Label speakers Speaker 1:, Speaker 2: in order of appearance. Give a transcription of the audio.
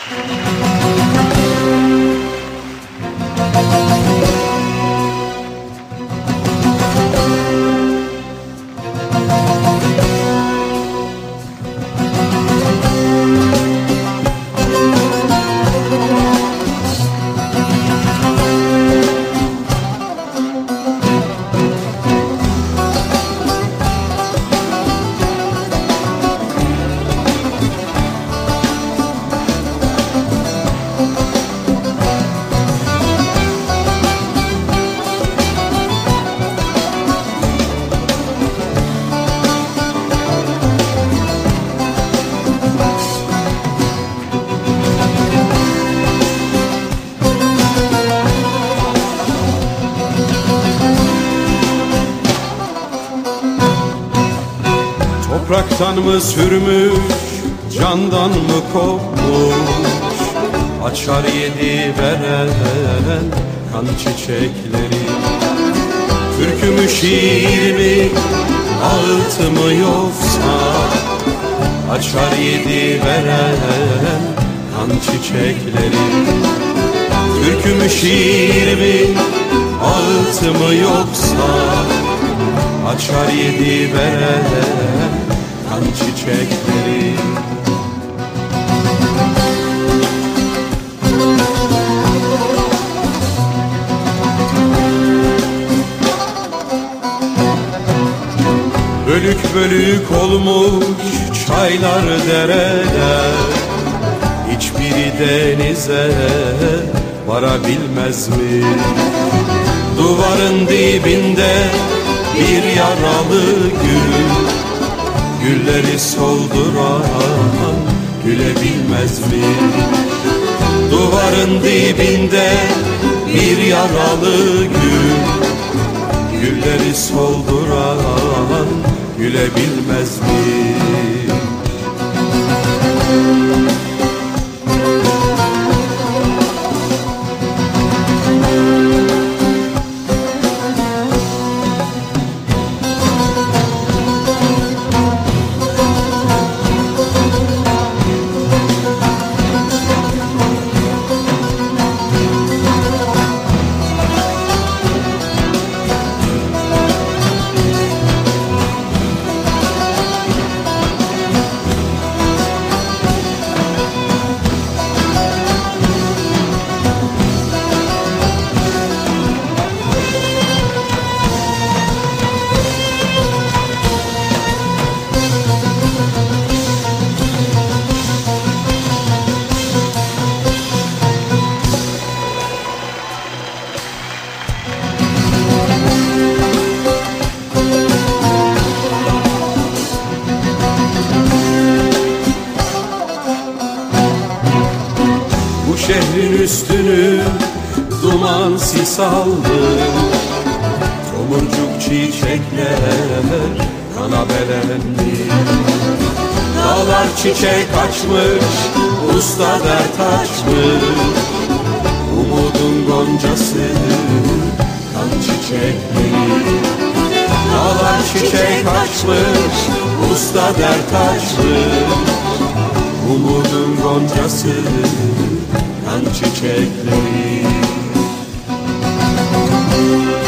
Speaker 1: Topraktan mı sürmüş, candan mı kopmuş, açar yedi veren kan çiçekleri. Türkü mü şiir mi, ağıt mı yoksa, açar yedi veren kan çiçekleri. Türkü mü şiir mi, ağıt mı yoksa, açar yedi veren kan çiçekleri. Bölük bölük olmuş çaylar dereler, hiçbiri denize varabilmez mi? Duvarın dibinde bir yaralı gül, gülleri solduran gülebilmez mi? Duvarın dibinde bir yaralı gül, gülleri solduran gülebilmez mi? Şehrin üstünü duman sis aldı, tomurcuk çiçekler kana belendi. Dağlar çiçek açmış, usta dert açmış, umudun goncası kan çiçekleri. Dağlar çiçek açmış, usta dert açmış, umudun goncası kan çiçekleri.